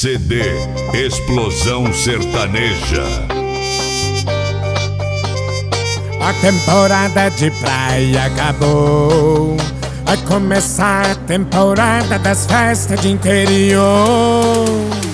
CD Explosão Sertaneja. A temporada de praia acabou. Vai começar a temporada das festas de interior.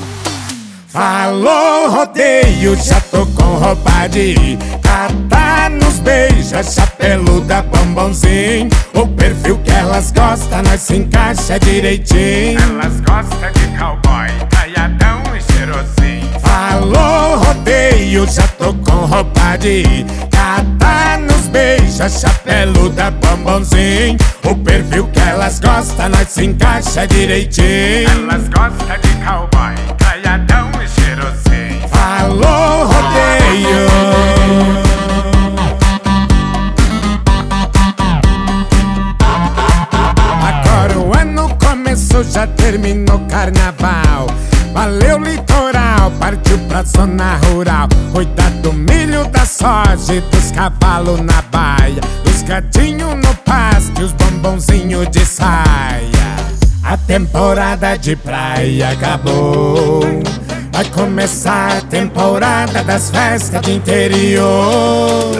Falou rodeio, já tô com roupa de ir. Catar nos beija, chapeluda, bombonzinho. O perfil que elas gostam, nós se encaixa direitinho. Elas gostam de cowboy, caiadão e cheirosinho. Falou rodeio, já tô com roupa de ir. Catar nos beija, chapeluda, bombonzinho. O perfil que elas gostam, nós se encaixa direitinho. Elas gostam de cowboy, caiadão e cheirosinho. Falou rodeio. Agora o ano começou, já terminou o carnaval. Valeu litoral, partiu pra zona rural. Cuidar do milho, da soja e dos cavalos na baia. Dos gatinhos no pasto e os bombonzinhos de saia. A temporada de praia acabou. Vai começar a temporada das festas de interior.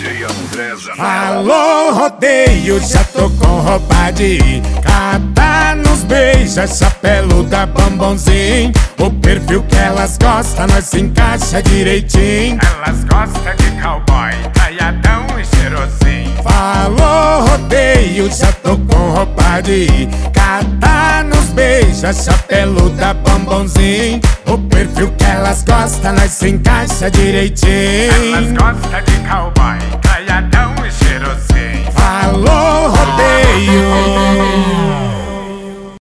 Falou rodeio, já tô com roupa de ir. Catar nos beija, chapeluda, bombonzinho. O perfil que elas gostam, nós se encaixa direitinho. Elas gostam de cowboy, caiadão e cheirosinho. Falou rodeio, já tô com roupa de ir. Catar nos beija, chapeluda, bombonzinho. O perfil que elas gostam, nós se encaixa direitinho. Elas gostam de cowboy, caiadão e cheirosinho. Falou rodeio.